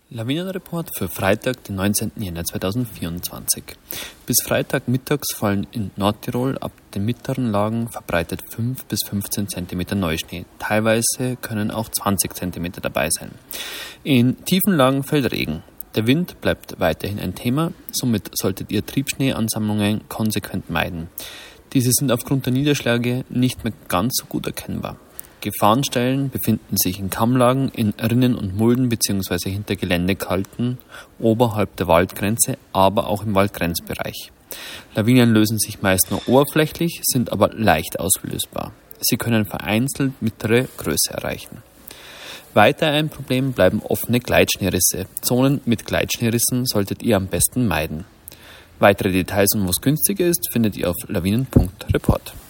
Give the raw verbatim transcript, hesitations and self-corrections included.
Lawinenreport für Freitag, den neunzehnten Jänner zweitausendvierundzwanzig. Bis Freitag mittags fallen in Nordtirol ab den mittleren Lagen verbreitet fünf bis fünfzehn Zentimeter Neuschnee. Teilweise können auch zwanzig Zentimeter dabei sein. In tiefen Lagen fällt Regen. Der Wind bleibt weiterhin ein Thema, somit solltet ihr Triebschneeansammlungen konsequent meiden. Diese sind aufgrund der Niederschläge nicht mehr ganz so gut erkennbar. Gefahrenstellen befinden sich in Kammlagen, in Rinnen und Mulden bzw. hinter Geländekalten oberhalb der Waldgrenze, aber auch im Waldgrenzbereich. Lawinen lösen sich meist nur oberflächlich, sind aber leicht auslösbar. Sie können vereinzelt mittlere Größe erreichen. Weiter ein Problem bleiben offene Gleitschneerrisse. Zonen mit Gleitschneerissen solltet ihr am besten meiden. Weitere Details und wo es günstiger ist, findet ihr auf lawinen punkt report.